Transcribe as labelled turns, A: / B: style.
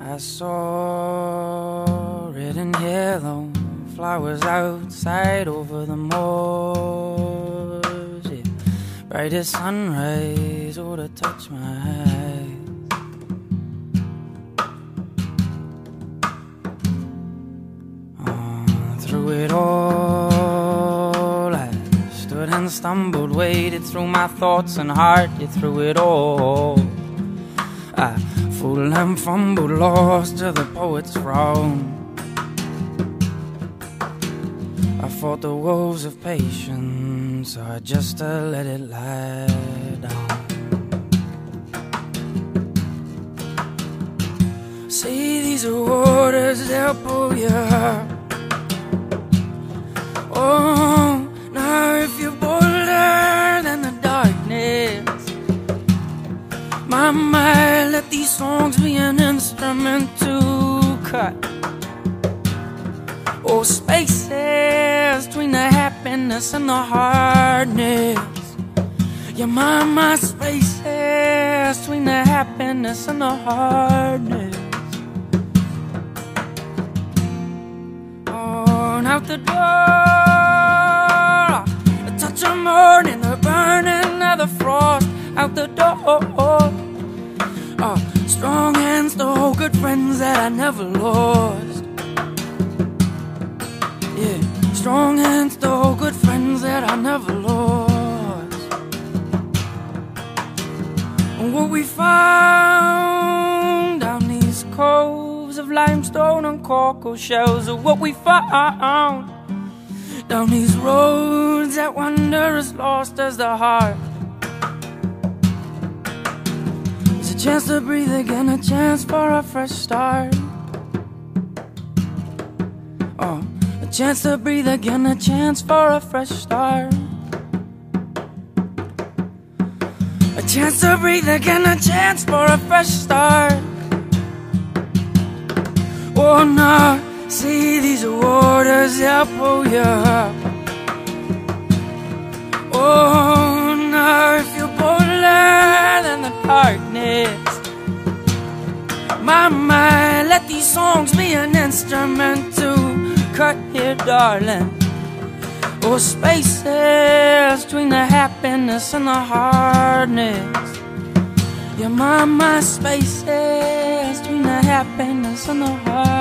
A: I saw red and yellow flowers outside over the moors, yeah. Bright as sunrise, oh, to touch my eyes. Through it all, I stood and stumbled, waded through my thoughts and heart, yeah, through it all. I fooled and fumbled, lost to the poet's frown. I fought the wolves of patience, just to let it lie down. See, these are waters, they'll pull you up. Oh, now if you're bolder than the darkness, my mind, let these songs be an instrument to cut. Oh, spaces between the happiness and the hardness. Yeah, my spaces between the happiness and the hardness. On out the door, a touch of morning, the burning of the frost. Out the door, strong hands to hold good friends that I never lost. Yeah, strong hands to hold good friends that I never lost. And what we found down these coves of limestone and cockle shells are what we found down these roads that wander as lost as the heart. It's a chance to breathe again, a chance for a fresh start. Oh, a chance to breathe again, a chance for a fresh start. A chance to breathe again, a chance for a fresh start. Oh no, see, these are waters, they'll pull you up. Oh no, if you're bolder than the darkness, my mind, let these songs be an instrument to cut here, darling. Oh, spaces between the happiness and the hardness. Yeah, my spaces between the happiness and the hardness.